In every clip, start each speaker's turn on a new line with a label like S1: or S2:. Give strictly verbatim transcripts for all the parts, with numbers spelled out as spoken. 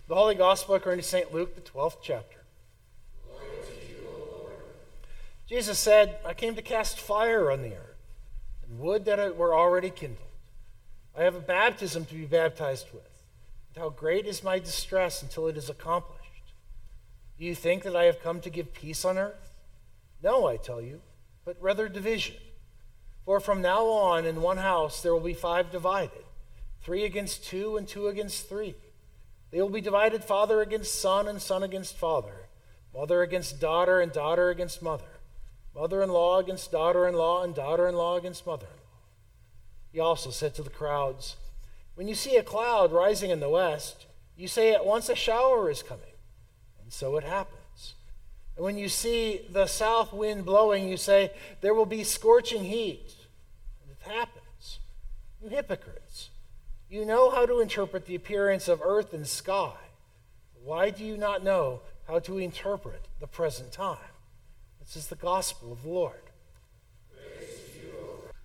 S1: The Holy Gospel according to Saint Luke, the twelfth chapter.
S2: Glory to you, O Lord.
S1: Jesus said, I came to cast fire on the earth, and would that it were already kindled. I have a baptism to be baptized with, and how great is my distress until it is accomplished. Do you think that I have come to give peace on earth? No, I tell you, but rather division. For from now on in one house there will be five divided, three against two and two against three. They will be divided father against son and son against father, mother against daughter and daughter against mother, mother-in-law against daughter-in-law and daughter-in-law against mother-in-law. He also said to the crowds, when you see a cloud rising in the west, you say at once a shower is coming. And so it happens. And when you see the south wind blowing, you say, there will be scorching heat. And it happens. You hypocrites, you know how to interpret the appearance of earth and sky. Why do you not know how to interpret the present time? This is the gospel of the Lord.
S2: Praise to you, O Lord.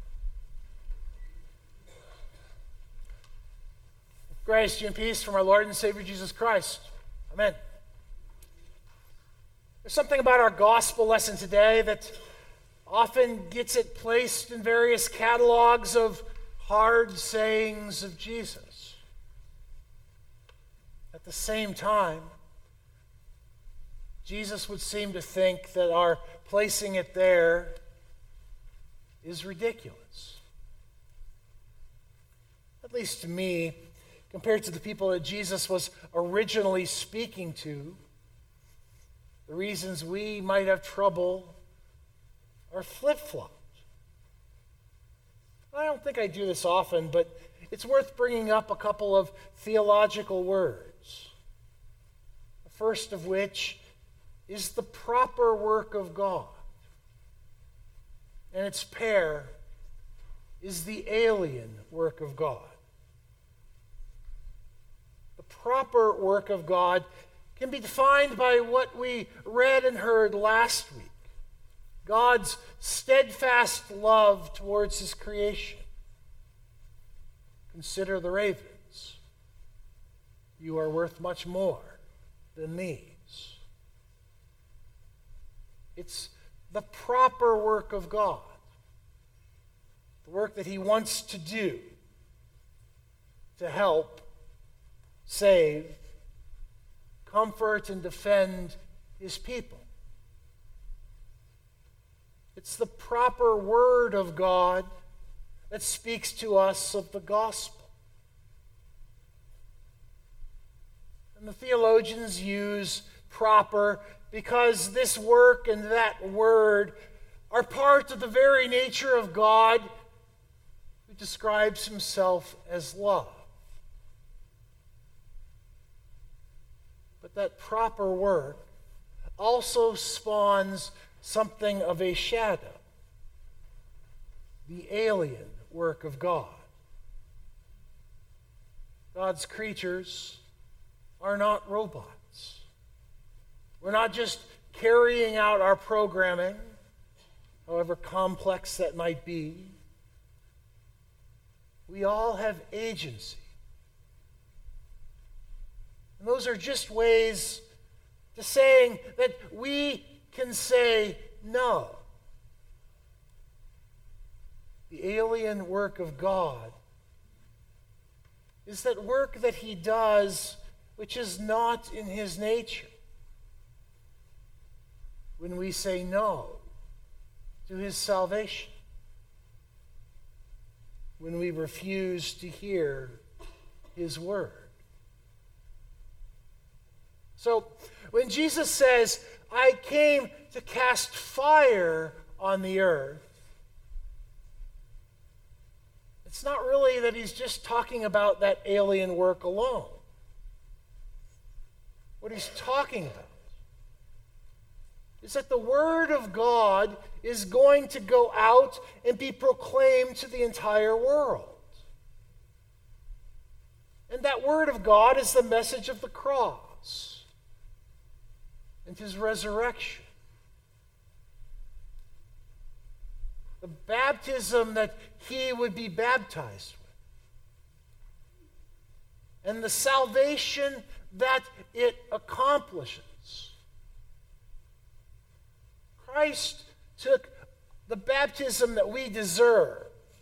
S1: Grace to you and peace from our Lord and Savior Jesus Christ. Amen. There's something about our gospel lesson today that often gets it placed in various catalogs of hard sayings of Jesus. At the same time, Jesus would seem to think that our placing it there is ridiculous. At least to me, compared to the people that Jesus was originally speaking to, the reasons we might have trouble are flip-flopped. I don't think I do this often, but it's worth bringing up a couple of theological words. The first of which is the proper work of God. And its pair is the alien work of God. The proper work of God can be defined by what we read and heard last week. God's steadfast love towards his creation. Consider the ravens. You are worth much more than these. It's the proper work of God. The work that he wants to do to help, save, comfort, and defend his people. It's the proper word of God that speaks to us of the gospel. And the theologians use proper because this work and that word are part of the very nature of God, who describes himself as love. But that proper work also spawns something of a shadow, the alien work of God. God's creatures are not robots. We're not just carrying out our programming, however complex that might be. We all have agency. And those are just ways to saying that we can say no. The alien work of God is that work that he does which is not in his nature. When we say no to his salvation, when we refuse to hear his word. So, when Jesus says, I came to cast fire on the earth, it's not really that he's just talking about that alien work alone. What he's talking about is that the word of God is going to go out and be proclaimed to the entire world. And that word of God is the message of the cross and his resurrection. The baptism that he would be baptized with. And the salvation that it accomplishes. Christ took the baptism that we deserved,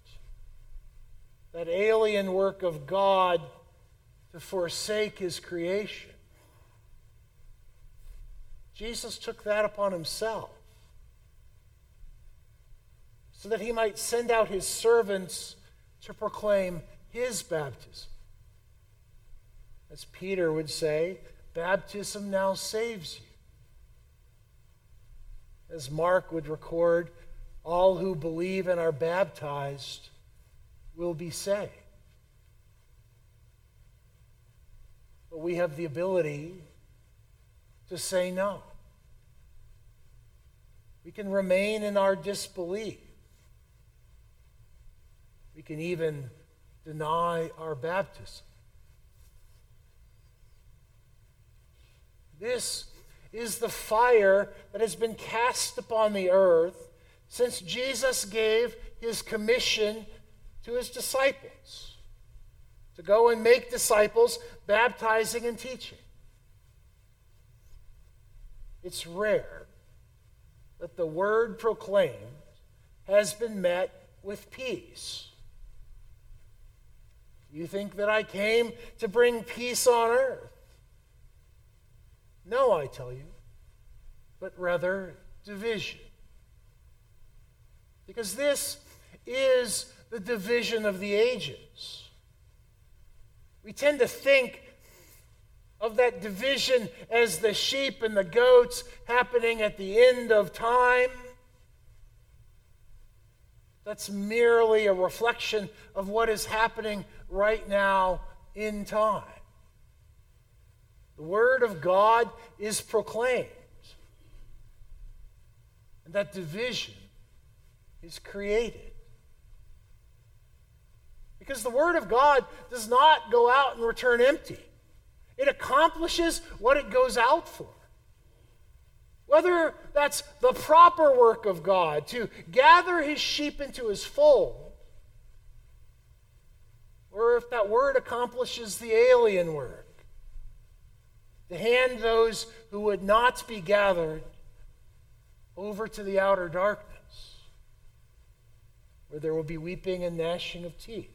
S1: that alien work of God to forsake his creation. Jesus took that upon himself so that he might send out his servants to proclaim his baptism. As Peter would say, baptism now saves you. As Mark would record, all who believe and are baptized will be saved. But we have the ability to say no. We can remain in our disbelief. We can even deny our baptism. This is the fire that has been cast upon the earth since Jesus gave his commission to his disciples to go and make disciples, baptizing and teaching. It's rare that the word proclaimed has been met with peace. You think that I came to bring peace on earth? No, I tell you, but rather division. Because this is the division of the ages. We tend to think of that division as the sheep and the goats happening at the end of time. That's merely a reflection of what is happening right now in time. The Word of God is proclaimed, and that division is created. Because the Word of God does not go out and return empty. It accomplishes what it goes out for. Whether that's the proper work of God, to gather his sheep into his fold, or if that word accomplishes the alien work, to hand those who would not be gathered over to the outer darkness, where there will be weeping and gnashing of teeth.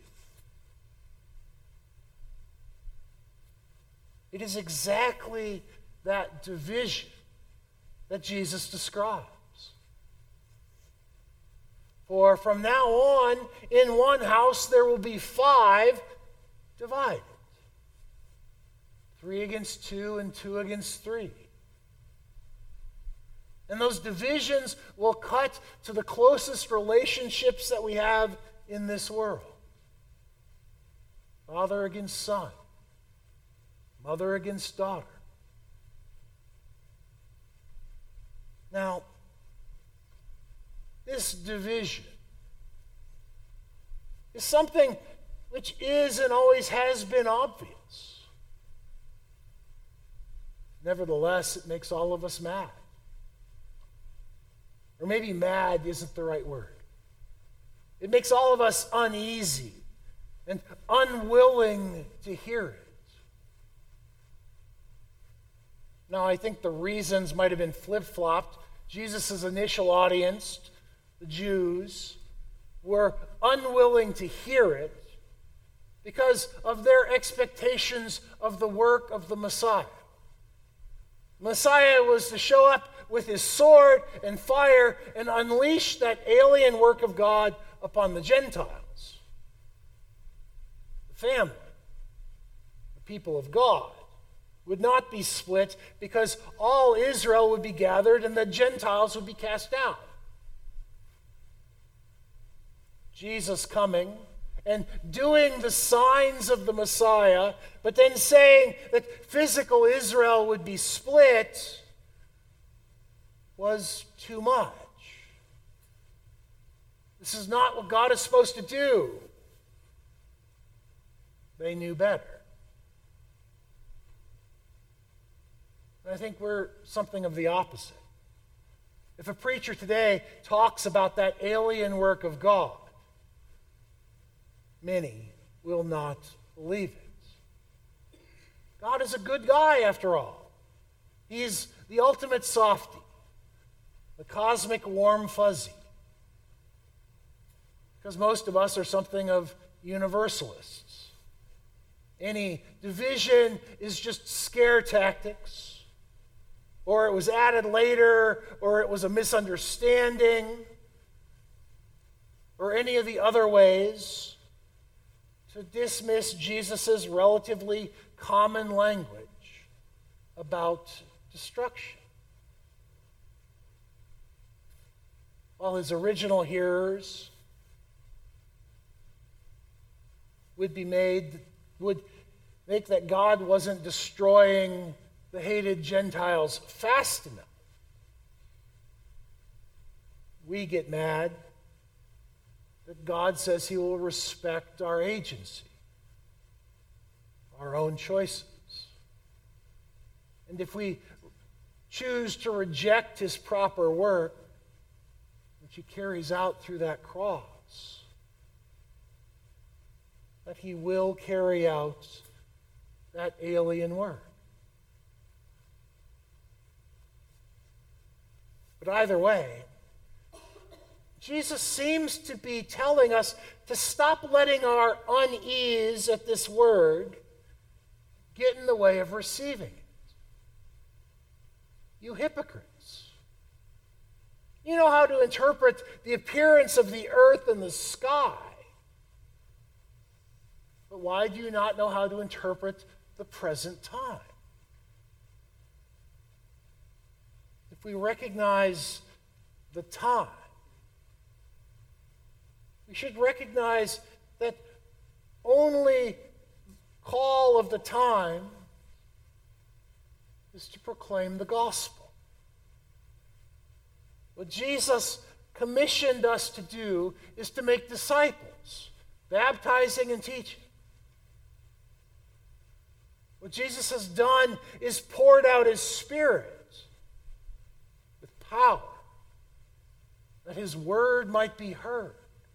S1: It is exactly that division that Jesus describes. For from now on, in one house there will be five divided. Three against two and two against three. And those divisions will cut to the closest relationships that we have in this world. Father against son. Mother against daughter. Now, this division is something which is and always has been obvious. Nevertheless, it makes all of us mad. Or maybe mad isn't the right word. It makes all of us uneasy and unwilling to hear it. Now, I think the reasons might have been flip-flopped. Jesus' initial audience, the Jews, were unwilling to hear it because of their expectations of the work of the Messiah. Messiah was to show up with his sword and fire and unleash that alien work of God upon the Gentiles, the family, the people of God. Would not be split because all Israel would be gathered and the Gentiles would be cast out. Jesus coming and doing the signs of the Messiah, but then saying that physical Israel would be split was too much. This is not what God is supposed to do. They knew better. I think we're something of the opposite. If a preacher today talks about that alien work of God, many will not believe it. God is a good guy after all. He's the ultimate softie, the cosmic warm fuzzy. Because most of us are something of universalists. Any division is just scare tactics, or it was added later, or it was a misunderstanding, or any of the other ways to dismiss Jesus' relatively common language about destruction. While his original hearers would be made, would make that God wasn't destroying the hated Gentiles fast enough, we get mad that God says he will respect our agency, our own choices. And if we choose to reject his proper work, which he carries out through that cross, that he will carry out that alien work. But either way, Jesus seems to be telling us to stop letting our unease at this word get in the way of receiving it. You hypocrites. You know how to interpret the appearance of the earth and the sky. But why do you not know how to interpret the present time? If we recognize the time, we should recognize that only call of the time is to proclaim the gospel. What Jesus commissioned us to do is to make disciples, baptizing and teaching. What Jesus has done is poured out his Spirit with power, that his word might be heard.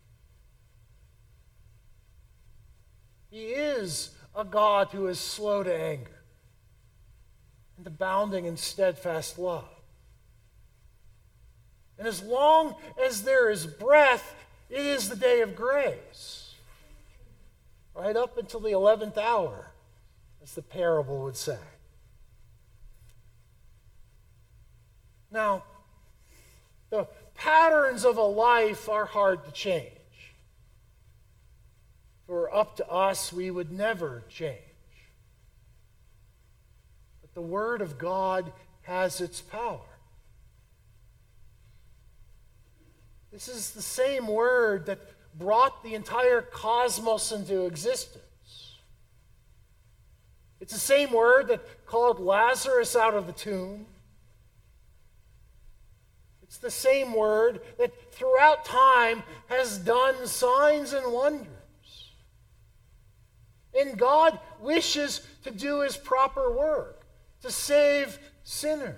S1: He is a God who is slow to anger and abounding in steadfast love. And as long as there is breath, it is the day of grace. Right up until the eleventh hour, as the parable would say. Now, the patterns of a life are hard to change. If it were up to us, we would never change. But the Word of God has its power. This is the same Word that brought the entire cosmos into existence. It's the same Word that called Lazarus out of the tomb. It's the same Word that throughout time has done signs and wonders. And God wishes to do his proper work, to save sinners.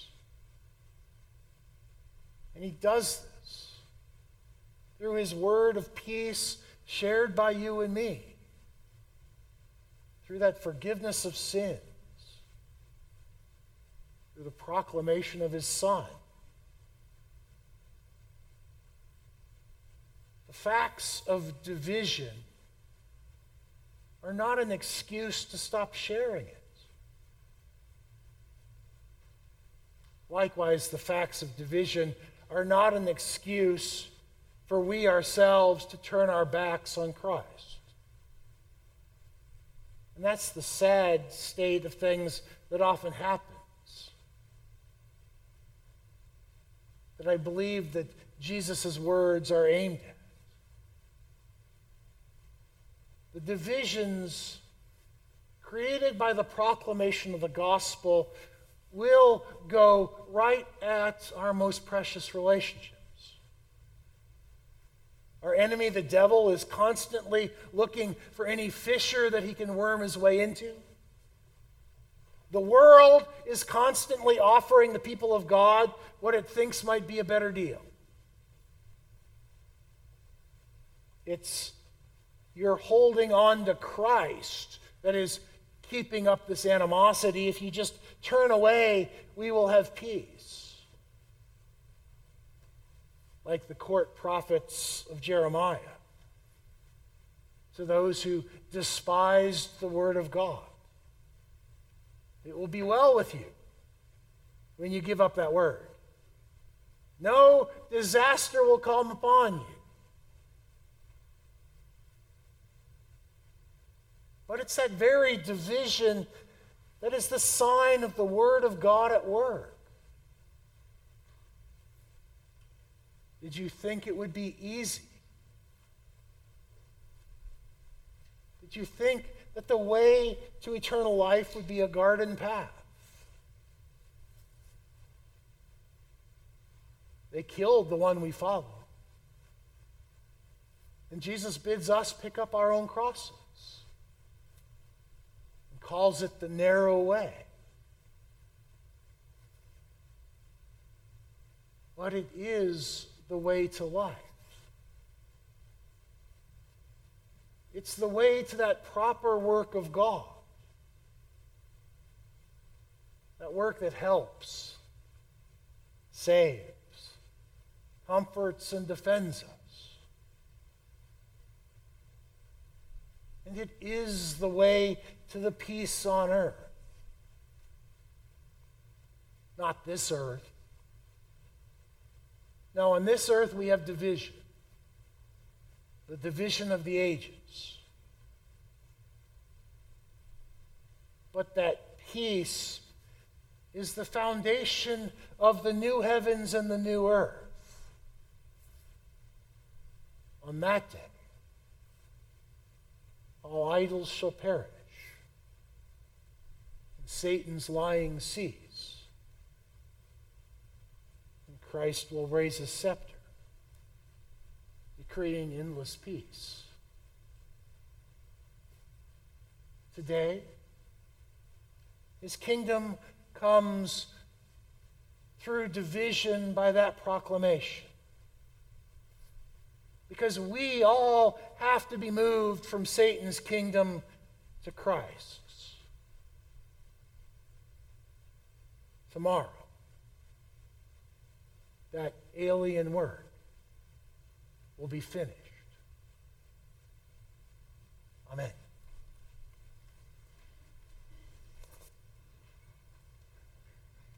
S1: And he does this through his word of peace shared by you and me, through that forgiveness of sins, through the proclamation of his Son. The facts of division are not an excuse to stop sharing it. Likewise, the facts of division are not an excuse for we ourselves to turn our backs on Christ. And that's the sad state of things that often happens. That I believe that Jesus' words are aimed at. The divisions created by the proclamation of the gospel will go right at our most precious relationships. Our enemy, the devil, is constantly looking for any fissure that he can worm his way into. The world is constantly offering the people of God what it thinks might be a better deal. It's you're holding on to Christ that is keeping up this animosity. If you just turn away, we will have peace. Like the court prophets of Jeremiah, to those who despised the word of God. It will be well with you when you give up that word. No disaster will come upon you. But it's that very division that is the sign of the word of God at work. Did you think it would be easy? Did you think that the way to eternal life would be a garden path? They killed the one we follow. And Jesus bids us pick up our own crosses and calls it the narrow way. But it is the way to life. It's the way to that proper work of God. That work that helps, saves, comforts, and defends us. And it is the way to the peace on earth. Not this earth. Now, on this earth we have division. The division of the ages. But that peace is the foundation of the new heavens and the new earth. On that day, all idols shall perish, and Satan's lying cease, and Christ will raise his scepter, decreeing endless peace. Today, his kingdom comes through division by that proclamation. Because we all have to be moved from Satan's kingdom to Christ's. Tomorrow, that alien work will be finished. Amen.